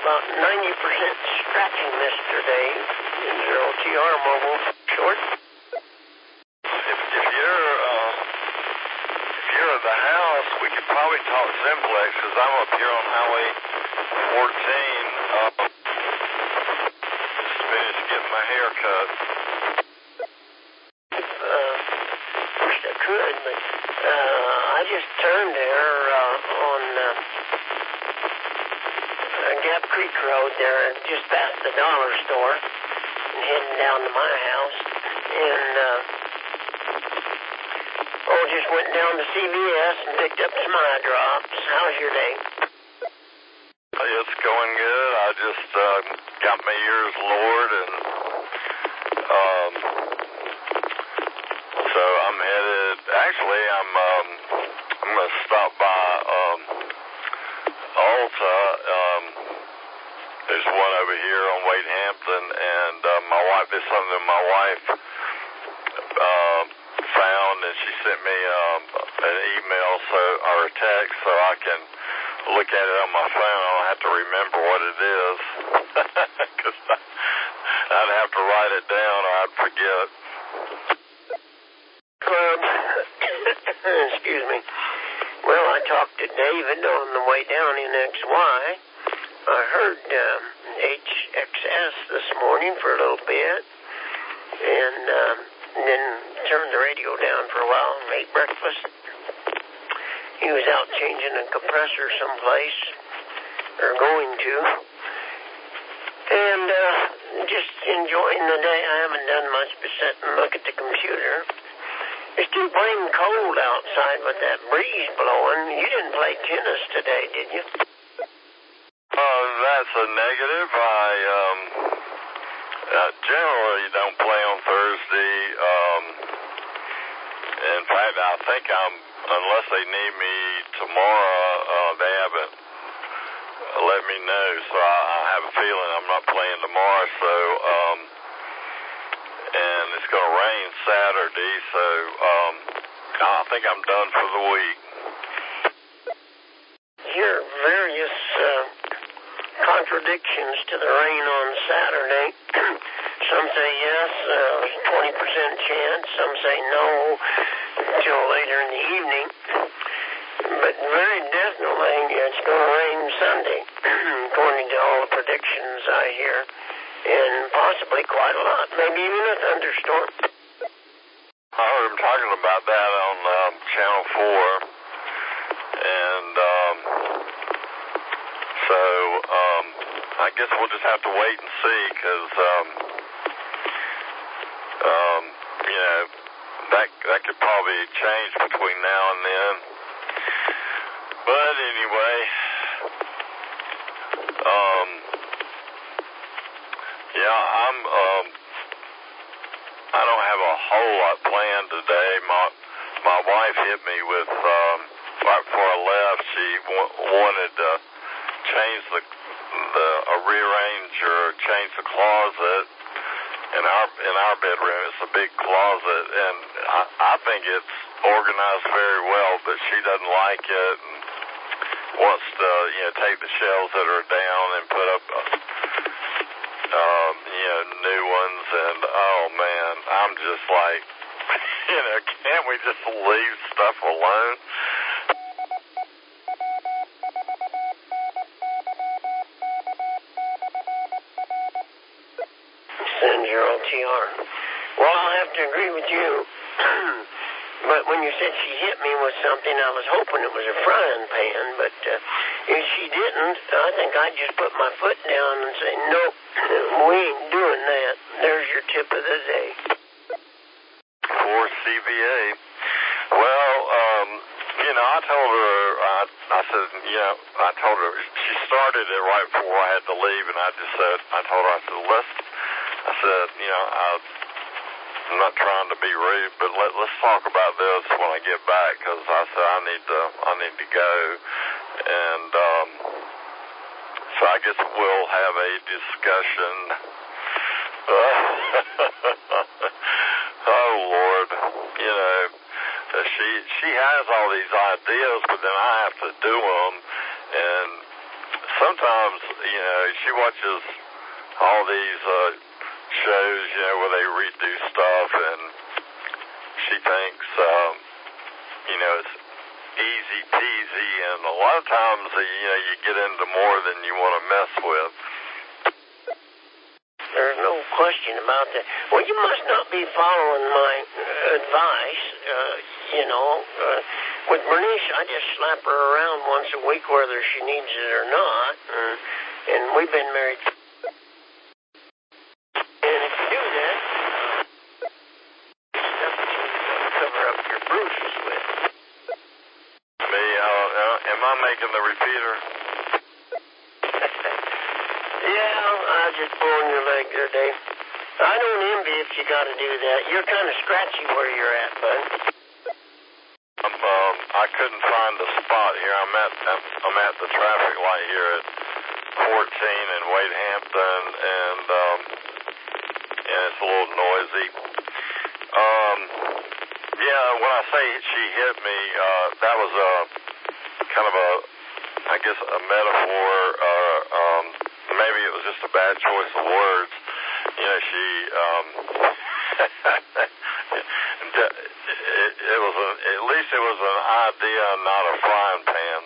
about 90% scratching, Mr. Dave. In 0TR Mobile Short. If you're at the house, we could probably talk simplex, because I'm up here on Highway 14. Just finished getting my hair cut. Wish I could, but I just turned there on Gap Creek Road there, just past the dollar store, and heading down to my house. And just went down to CVS and picked up some eye drops. How's your day? It's going good. I just got my ears lowered, and so I'm headed. Actually, I'm gonna stop by Ulta. There's one over here on Wade Hampton, and my wife. It's something my wife found, and she sent me an email or a text so I can look at it on my phone. I don't have to remember what it is, because I'd have to write it down or I'd forget. Excuse me. Well, I talked to David on the way down in XY. I heard HXS this morning for a little bit, and then turned the radio down for a while and ate breakfast. He was out changing a compressor someplace, or going to, and just enjoying the day. I haven't done much but sit and look at the computer. It's too plain cold outside with that breeze blowing. You didn't play tennis today, did you? That's a negative. I generally don't play on Thursday. In fact, I think unless they need me tomorrow, they haven't let me know. So I have a feeling I'm not playing tomorrow. So, and it's going to rain Saturday. So, I think I'm done for the week. Here are various contradictions to the rain on Saturday. Some say yes, 20% chance. Some say no until later in the evening. But very definitely it's going to rain Sunday, according to all the predictions I hear. And possibly quite a lot, maybe even a thunderstorm. I heard them talking about that on Channel 4. And so I guess we'll just have to wait and see, because that could probably change between now and then. But anyway, I don't have a whole lot planned today. My wife hit me with right before I left. She wanted to rearrange or change the closet in our bedroom. It's a big closet, and I think it's organized very well, but she doesn't like it and wants to take the shelves that are down and put up new ones. And oh man, I'm just like, can't we just leave stuff alone? Send your OTR. Well, I'll have to agree with you. But when you said she hit me with something, I was hoping it was a frying pan. But if she didn't, I think I'd just put my foot down and say, nope, we ain't doing that. There's your tip of the day. For CVA. Well, I told her, I said, I told her, she started it right before I had to leave, and I told her, I'm not trying to be rude, but let's talk about this when I get back, because I said I need to go, and so I guess we'll have a discussion. Oh Lord, she has all these ideas, but then I have to do them, and sometimes, she watches all these shows, where they redo stuff, and she thinks, it's easy peasy, and a lot of times, you get into more than you want to mess with. There's no question about that. Well, you must not be following my advice. With Bernice, I just slap her around once a week, whether she needs it or not. And we've been married. And if you do that, cover up your bruises with. Me, am I making the repeater? Yeah, I was just pulling your leg there, Dave. I don't envy if you got to do that. You're kind of scratchy where you're at, bud. I couldn't find the spot here. I'm at the traffic light here at 14 in Wade Hampton, and it's a little noisy. When I say she hit me, that was kind of I guess a metaphor. Maybe it was just a bad choice of words. It was an idea, not a frying pan.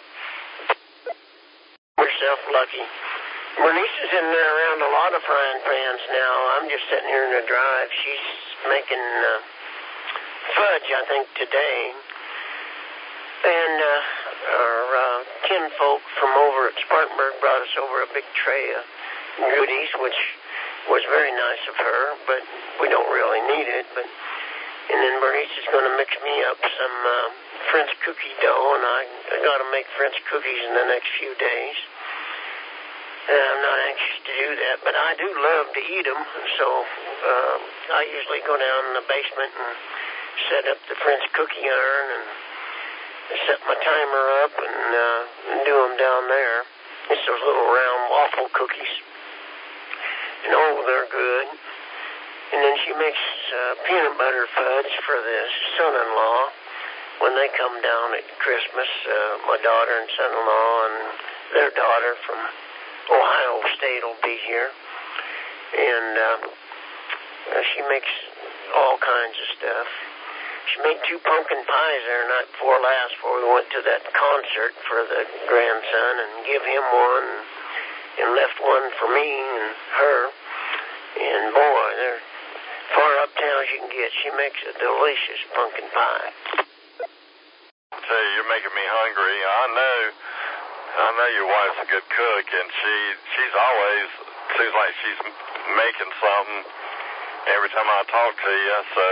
Yourself lucky. Bernice is in there around a lot of frying pans now. I'm just sitting here in the drive. She's making fudge, I think, today. And our kinfolk from over at Spartanburg brought us over a big tray of goodies, which was very nice of her, but we don't really need it. And then Bernice is going to mix me up some French cookie dough, and I got to make French cookies in the next few days. And I'm not anxious to do that, but I do love to eat them, so I usually go down in the basement and set up the French cookie iron and set my timer up and do them down there. It's those little round waffle cookies. And they're good. And then she makes peanut butter fudge for the son-in-law when they come down at Christmas. My daughter and son-in-law and their daughter from Ohio State will be here. And she makes all kinds of stuff. She made 2 pumpkin pies there night before last before we went to that concert for the grandson and give him one and left one for me and her. And boy, they're far uptown as you can get. She makes a delicious pumpkin pie. I tell you, you're making me hungry. I know your wife's a good cook, and she's always seems like she's making something every time I talk to you. So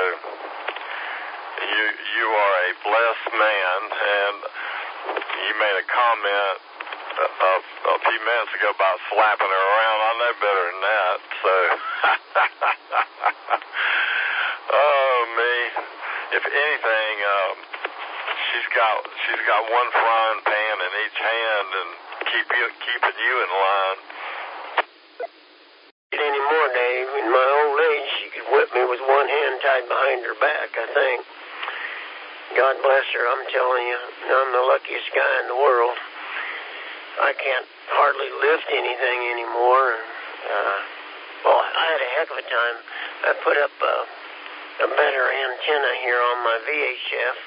you are a blessed man, and you made a comment a few minutes ago about slapping her around. I know better than that. So, me. If anything, she's got one frying pan in each hand and keeping you in line. Anymore, Dave. In my old age, she could whip me with one hand tied behind her back, I think. God bless her, I'm telling you. I'm the luckiest guy in the world. I can't hardly lift anything anymore. I had a heck of a time. I put up a better antenna here on my VHF,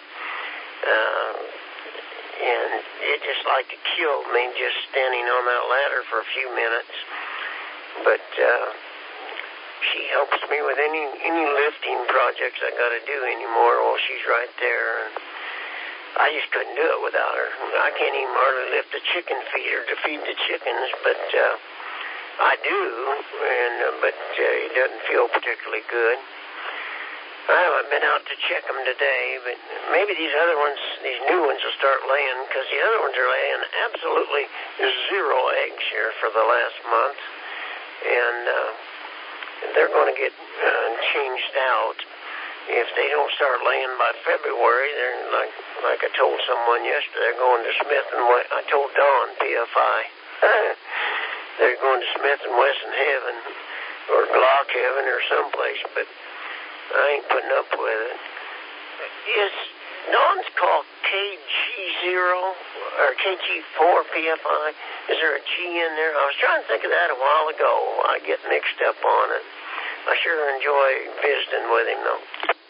and it just like killed me just standing on that ladder for a few minutes. But she helps me with any lifting projects I got to do anymore. Well, she's right there. And I just couldn't do it without her. I can't even hardly lift a chicken feeder to feed the chickens, but I do. But it doesn't feel particularly good. I haven't been out to check them today, but maybe these new ones will start laying, because the other ones are laying absolutely 0 eggs here for the last month. And they're going to get changed out. If they don't start laying by February, they're like I told someone yesterday, they're going to Smith and West. I told Don, PFI, they're going to Smith and Wesson Heaven or Glock Heaven or someplace, but I ain't putting up with it. Is Don's called KG0? or KG4PFI. Is there a G in there? I was trying to think of that a while ago. I get mixed up on it. I sure enjoy visiting with him, though.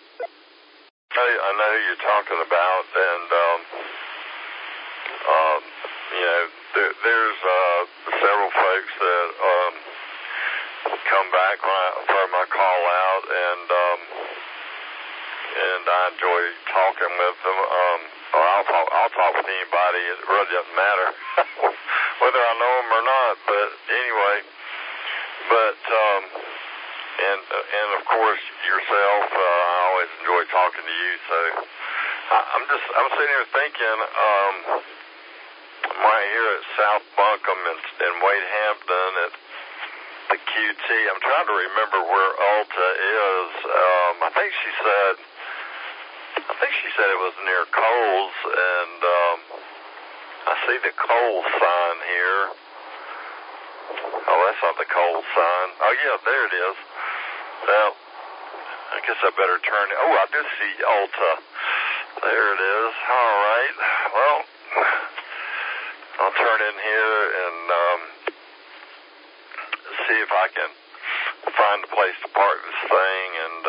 I know who you're talking about, and there's several folks that come back for my call out, and I enjoy talking with them. Or I'll talk with anybody. It really doesn't matter whether I know them or not. But anyway, and of course yourself. I always enjoy talking to you. So I'm sitting here thinking. I'm right here at South Buncombe in Wade Hampton at the QT. I'm trying to remember where Ulta is. I think she said it was near Kohl's, and I see the Kohl's sign here. Oh, that's not the Kohl's sign. Oh, yeah, there it is. Well, I guess I better turn. Oh, I do see Ulta. There it is. All right. Well, I'll turn in here and see if I can find a place to park this thing and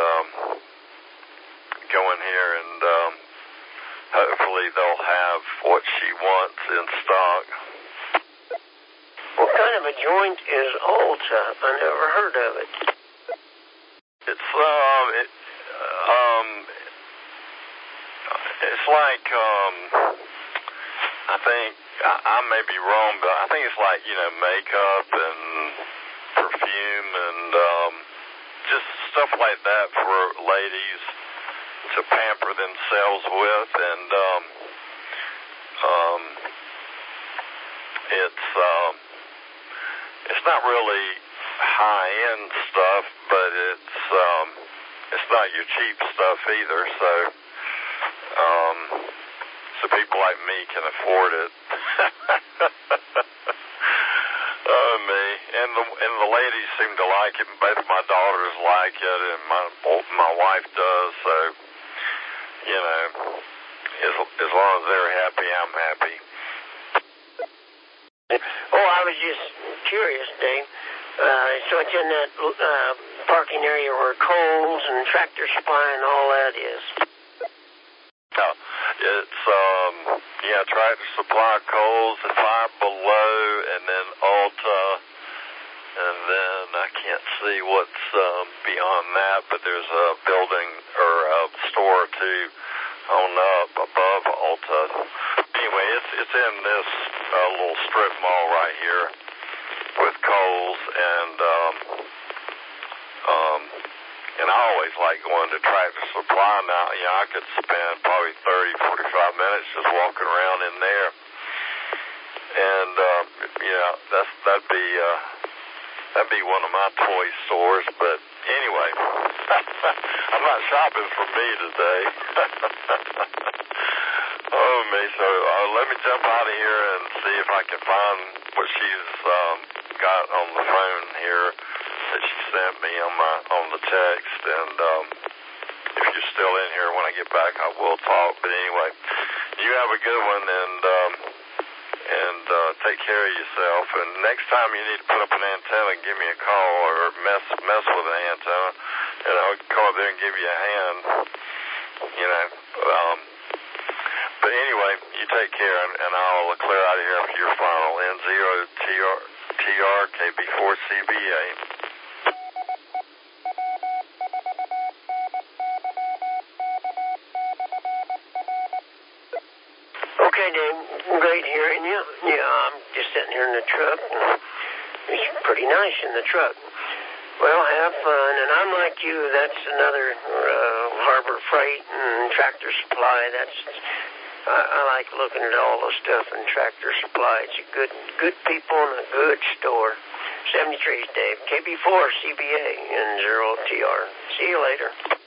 go in here and hopefully they'll have what she wants in stock. What kind of a joint is Ulta? I never heard of it. It's like I think I may be wrong, but I think it's like makeup and perfume and just stuff like that for ladies to pamper themselves with, and it's not really high-end stuff, but it's not your cheap stuff either, so people like me can afford it. Oh, me. And the ladies seem to like it. Both my daughters like it, and my wife does, so as long as they're happy, I'm happy. Oh, I was just curious, Dave. So it's in that parking area where Kohl's and Tractor Supply and all that is. It's Tractor Supply, Kohl's, the Five Below, and then Ulta, and then I can't see what's beyond that, but there's a building or a store or two on up above Ulta. Anyway, it's in this little strip mall right here with Kohl's, and I always like going to Tractor Supply. Now, I could spend probably 30, 45 minutes just walking around in there, and that'd be one of my toy stores. But anyway, I'm not shopping for me today. Oh, me. So let me jump out of here and see if I can find what she's got on the phone here that she sent me on the text. And if you're still in here when I get back, I will talk. But anyway, you have a good one, and take care of yourself. And next time you need to put up an antenna, give me a call or mess with an antenna, and I'll come up there and give you a hand. But anyway, you take care, and I'll clear out of here after your final. N0TR KB4CBA. Okay, Dave. Great hearing you. Yeah, I'm just sitting here in the truck. It's pretty nice in the truck. Well, have fun. And I'm like you. That's another Harbor Freight and Tractor Supply. I like looking at all the stuff in Tractor Supply. It's a good people and a good store. 73's Dave. KB4 CBA N0TR. See you later.